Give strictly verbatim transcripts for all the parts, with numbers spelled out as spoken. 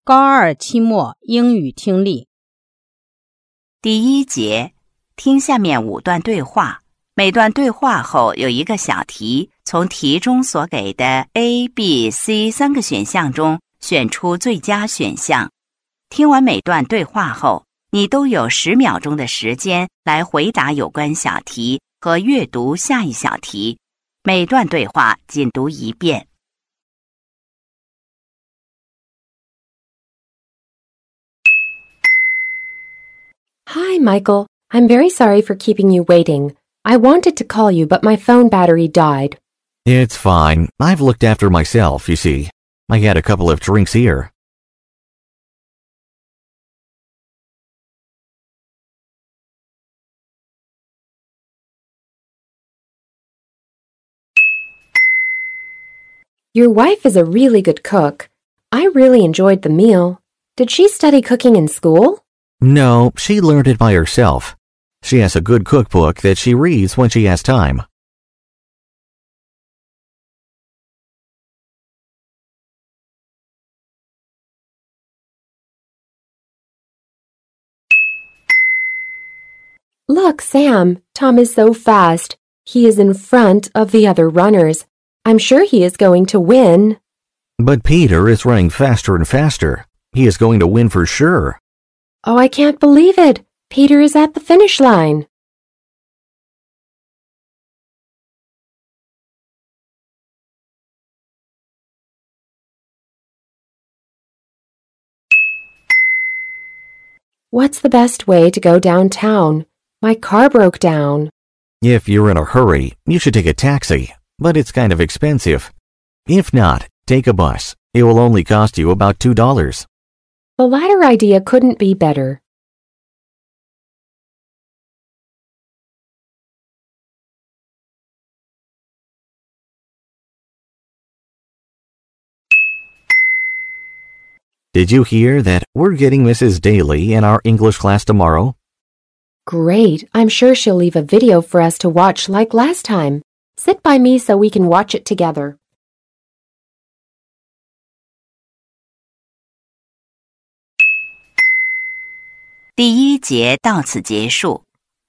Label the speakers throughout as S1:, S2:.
S1: 高二期末英语听力。
S2: 第一节，听下面五段对话，每段对话后有一个小题，从题中所给的 A、B、C 三个选项中选出最佳选项。听完每段对话后，你都有十秒钟的时间来回答有关小题和阅读下一小题。每段对话仅读一遍。
S3: Hi, Michael. I'm very sorry for keeping you waiting. I wanted to call you, but my phone battery died.
S4: It's fine. I've looked after myself, you see. I had a couple of drinks here.
S3: Your wife is a really good cook. I really enjoyed the meal. Did she study cooking in school?
S4: No, she learned it by herself. She has a good cookbook that she reads when she has time.
S3: Look, Sam. Tom is so fast. He is in front of the other runners. I'm sure he is going to win.
S4: But Peter is running faster and faster. He is going to win for sure.
S3: Oh, I can't believe it. Peter is at the finish line. What's the best way to go downtown? My car broke down.
S4: If you're in a hurry, you should take a taxi, but it's kind of expensive. If not, take a bus. It will only cost you about two dollars.
S3: The latter idea couldn't be better.
S4: Did you hear that we're getting Missus Daly in our English class tomorrow?
S3: Great. I'm sure she'll leave a video for us to watch like last time. Sit by me so we can watch it together.
S2: 《第一节到此结束。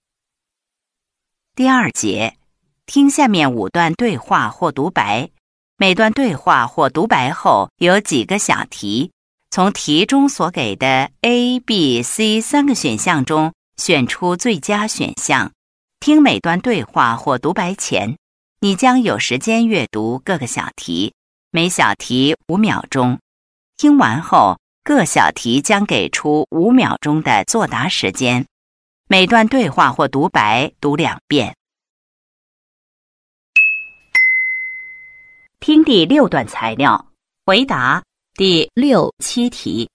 S2: 第二节，听下面五段对话或独白，每段对话或独白后有几个小题，从题中所给的 A、B、C 三个选项中选出最佳选项。听每段对话或独白前，你将有时间阅读各个小题，每小题五秒钟。听完后，各小题将给出五秒钟的作答时间。每段对话或独白读两遍。听第六段材料，回答第六、七题。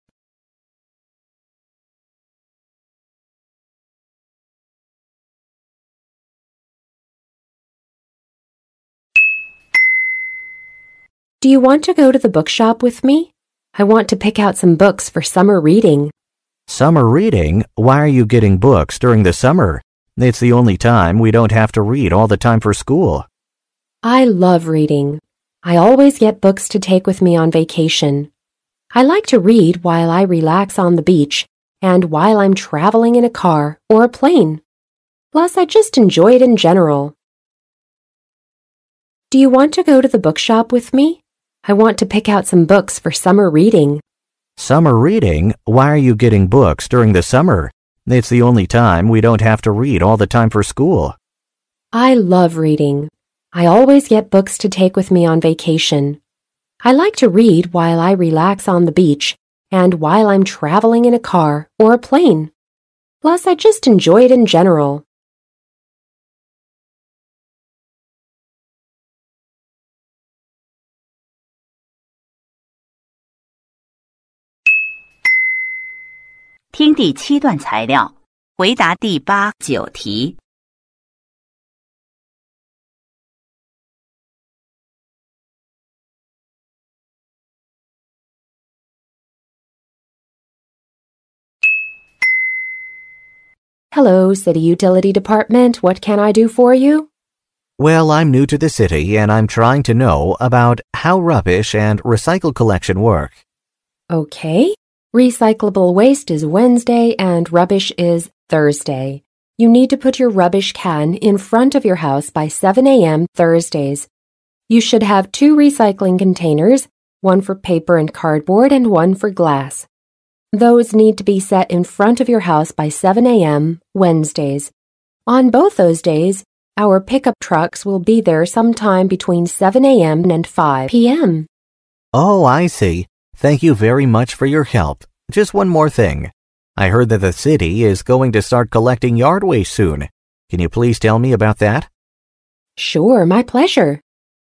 S3: Do you want to go to the bookshop with me? I want to pick out some books for summer reading.
S4: Summer reading? Why are you getting books during the summer? It's the only time we don't have to read all the time for school.
S3: I love reading. I always get books to take with me on vacation. I like to read while I relax on the beach and while I'm traveling in a car or a plane. Plus, I just enjoy it in general. Do you want to go to the bookshop with me? I want to pick out some books for summer reading.
S4: Summer reading? Why are you getting books during the summer? It's the only time we don't have to read all the time for school.
S3: I love reading. I always get books to take with me on vacation. I like to read while I relax on the beach and while I'm traveling in a car or a plane. Plus, I just enjoy it in general.
S2: 《听第七段材料，回答第八、九题。
S3: Hello, City Utility Department. What can I do for you?
S4: Well, I'm new to the city and I'm trying to know about how rubbish and recycle collection work.
S3: Okay. Recyclable waste is Wednesday and rubbish is Thursday. You need to put your rubbish can in front of your house by seven a.m. Thursdays. You should have two recycling containers, one for paper and cardboard and one for glass. Those need to be set in front of your house by seven a.m. Wednesdays. On both those days, our pickup trucks will be there sometime between seven a.m. and five p.m.
S4: Oh, I see. Thank you very much for your help. Just one more thing. I heard that the city is going to start collecting yard waste soon. Can you please tell me about that?
S3: Sure, my pleasure.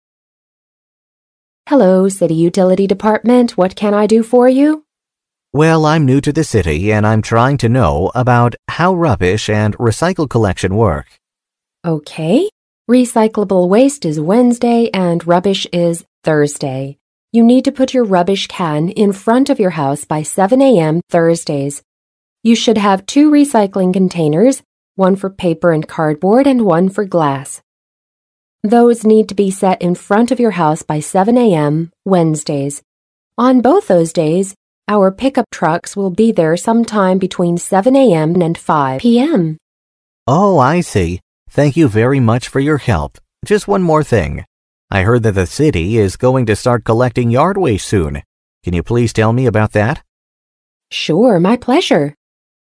S3: Hello, City Utility Department. What can I do for you?
S4: Well, I'm new to the city and I'm trying to know about how rubbish and recycle collection work.
S3: Okay. Recyclable waste is Wednesday and rubbish is Thursday. You need to put your rubbish can in front of your house by seven a.m. Thursdays. You should have two recycling containers, one for paper and cardboard and one for glass. Those need to be set in front of your house by seven a.m. Wednesdays. On both those days, our pickup trucks will be there sometime between seven a.m. and five p.m.
S4: Oh, I see. Thank you very much for your help. Just one more thing. I heard that the city is going to start collecting yard waste soon. Can you please tell me about that?
S3: Sure, my pleasure.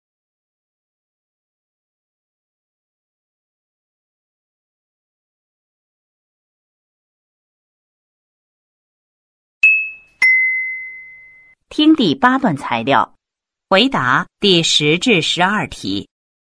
S2: 《听第八段材料，回答第十至十二题。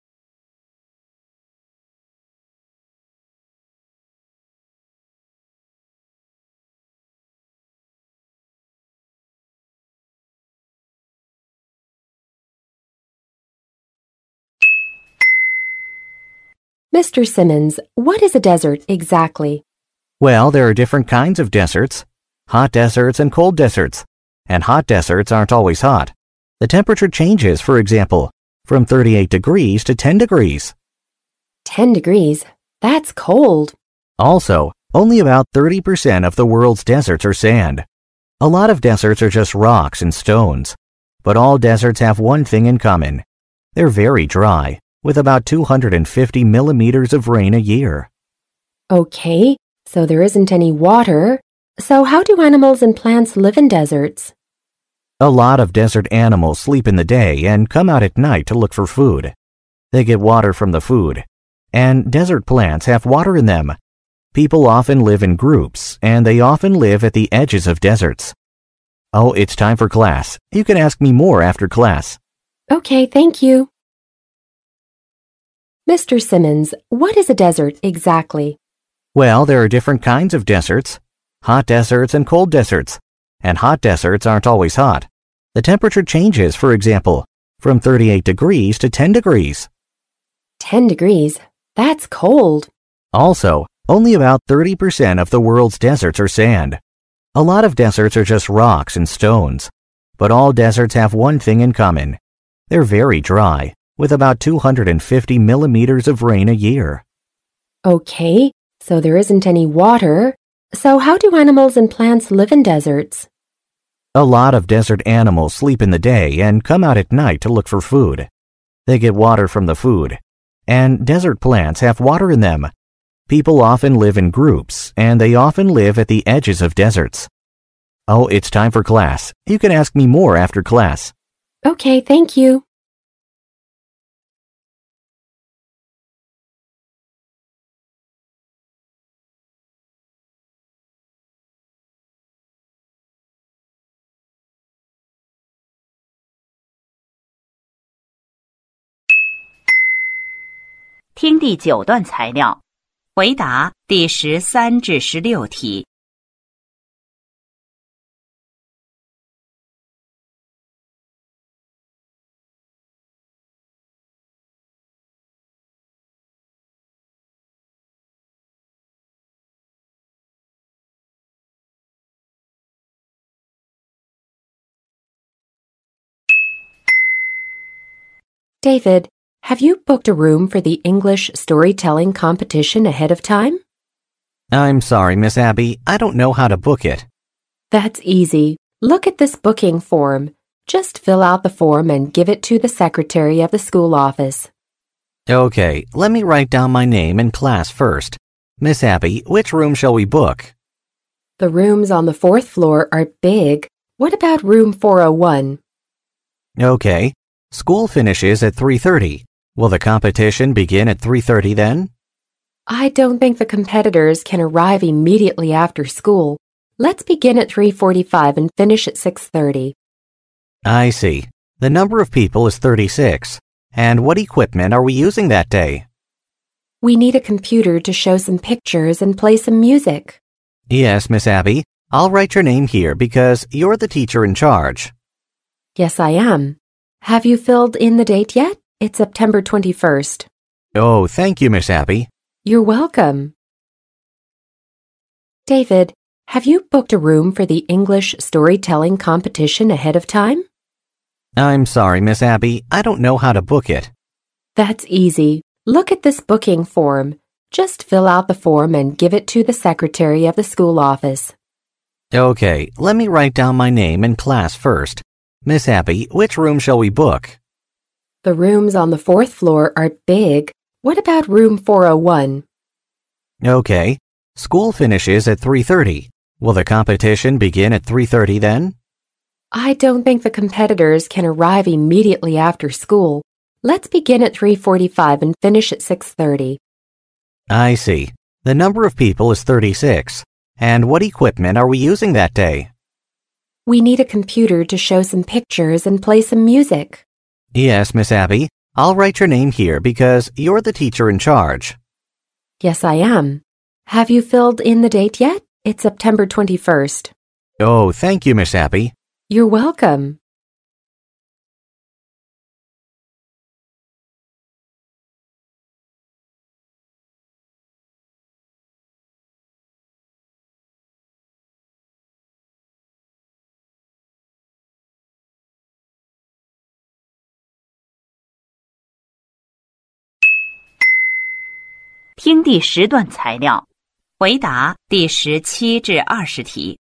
S3: Mister Simmons, what is a desert exactly?
S4: Well, there are different kinds of deserts. Hot deserts and cold deserts. And hot deserts aren't always hot. The temperature changes, for example, from thirty-eight degrees to ten degrees.
S3: ten degrees? That's cold.
S4: Also, only about thirty percent of the world's deserts are sand. A lot of deserts are just rocks and stones. But all deserts have one thing in common. They're very dry, with about two hundred fifty millimeters of rain a year.
S3: Okay, so there isn't any water. So how do animals and plants live in deserts?
S4: A lot of desert animals sleep in the day and come out at night to look for food. They get water from the food. And desert plants have water in them. People often live in groups, and they often live at the edges of deserts. Oh, it's time for class. You can ask me more after class.
S3: Okay, thank you. Mister Simmons, what is a desert exactly?
S4: Well, there are different kinds of deserts. Hot deserts and cold deserts. And hot deserts aren't always hot. The temperature changes, for example, from thirty-eight degrees to ten degrees.
S3: ten degrees? That's cold.
S4: Also, only about thirty percent of the world's deserts are sand. A lot of deserts are just rocks and stones. But all deserts have one thing in common. They're very dry, with about two hundred fifty millimeters of rain a year.
S3: Okay, so there isn't any water. So how do animals and plants live in deserts?
S4: A lot of desert animals sleep in the day and come out at night to look for food. They get water from the food. And desert plants have water in them. People often live in groups, and they often live at the edges of deserts. Oh, it's time for class. You can ask me more after class.
S3: Okay, thank you.
S2: 《听第九段材料，回答第十三至十六题。
S3: David, have you booked a room for the English storytelling competition ahead of time?
S4: I'm sorry, Miss Abby. I don't know how to book it.
S3: That's easy. Look at this booking form. Just fill out the form and give it to the secretary of the school office.
S4: Okay, let me write down my name and class first. Miss Abby, which room shall we book?
S3: The rooms on the fourth floor are big. What about room four oh one?
S4: Okay. School finishes at three thirty. Will the competition begin at three thirty then?
S3: I don't think the competitors can arrive immediately after school. Let's begin at three forty-five and finish at six thirty.
S4: I see. The number of people is thirty-six. And what equipment are we using that day?
S3: We need a computer to show some pictures and play some music.
S4: Yes, Miss Abby. I'll write your name here because you're the teacher in charge.
S3: Yes, I am. Have you filled in the date yet? It's September twenty-first.
S4: Oh, thank you, Miss Abby.
S3: You're welcome. David, have you booked a room for the English storytelling competition ahead of time?
S4: I'm sorry, Miss Abby. I don't know how to book it.
S3: That's easy. Look at this booking form. Just fill out the form and give it to the secretary of the school office.
S4: Okay, let me write down my name and class first. Miss Abby, which room shall we book?
S3: The rooms on the fourth floor are big. What about room four oh one?
S4: Okay. School finishes at three thirty. Will the competition begin at three thirty then?
S3: I don't think the competitors can arrive immediately after school. Let's begin at three forty-five and finish at six thirty.
S4: I see. The number of people is thirty-six. And what equipment are we using that day?
S3: We need a computer to show some pictures and play some music.
S4: Yes, Miss Abby. I'll write your name here because you're the teacher in charge.
S3: Yes, I am. Have you filled in the date yet? It's September twenty-first.
S4: Oh, thank you, Miss Abby.
S3: You're welcome.
S2: “听第十段材料，回答第十七至二十题。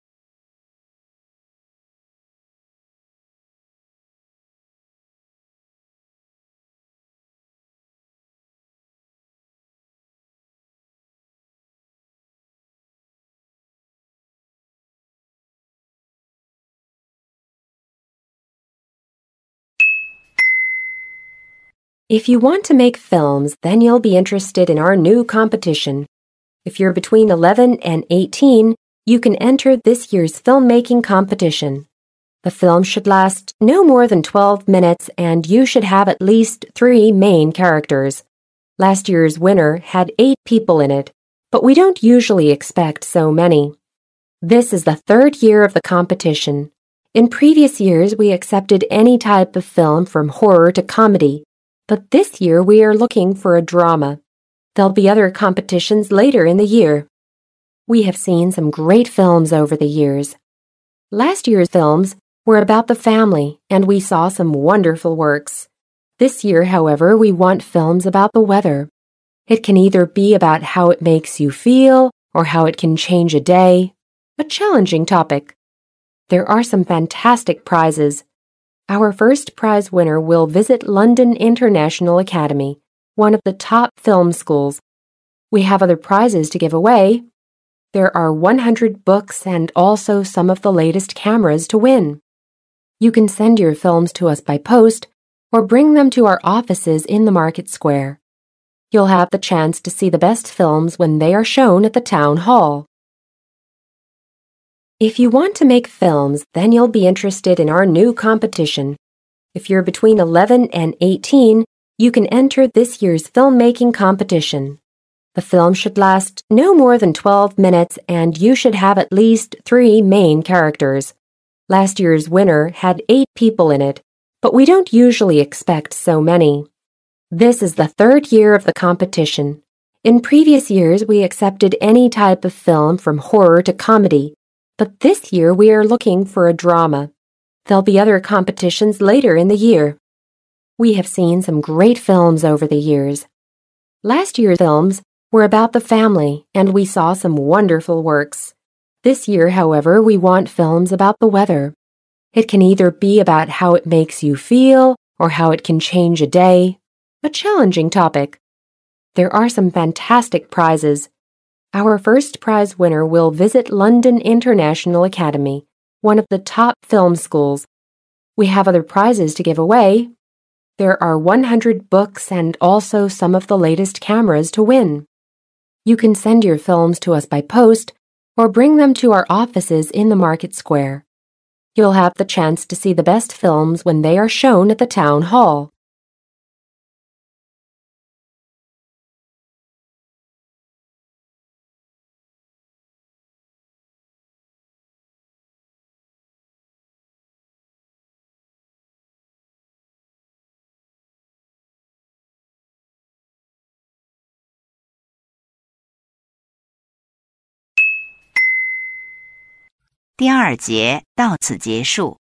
S3: If you want to make films, then you'll be interested in our new competition. If you're between eleven and eighteen, you can enter this year's filmmaking competition. The film should last no more than twelve minutes, and you should have at least three main characters. Last year's winner had eight people in it, but we don't usually expect so many. This is the third year of the competition. In previous years, we accepted any type of film from horror to comedy. But this year we are looking for a drama. There'll be other competitions later in the year. We have seen some great films over the years. Last year's films were about the family, and we saw some wonderful works. This year, however, we want films about the weather. It can either be about how it makes you feel or how it can change a day. A challenging topic. There are some fantastic prizes. Our first prize winner will visit London International Academy, one of the top film schools. We have other prizes to give away. There are one hundred books and also some of the latest cameras to win. You can send your films to us by post or bring them to our offices in the Market Square. You'll have the chance to see the best films when they are shown at the town hall. If you want to make films, then you'll be interested in our new competition. If you're between eleven and eighteen, you can enter this year's filmmaking competition. The film should last no more than twelve minutes, and you should have at least three main characters. Last year's winner had eight people in it, but we don't usually expect so many. This is the third year of the competition. In previous years, we accepted any type of film from horror to comedy. But this year we are looking for a drama. There'll be other competitions later in the year. We have seen some great films over the years. Last year's films were about the family, and we saw some wonderful works. This year, however, we want films about the weather. It can either be about how it makes you feel or how it can change a day. A challenging topic. There are some fantastic prizes. Our first prize winner will visit London International Academy, one of the top film schools. We have other prizes to give away. There are one hundred books and also some of the latest cameras to win. You can send your films to us by post or bring them to our offices in the Market Square. You'll have the chance to see the best films when they are shown at the town hall.
S2: 第二节到此结束。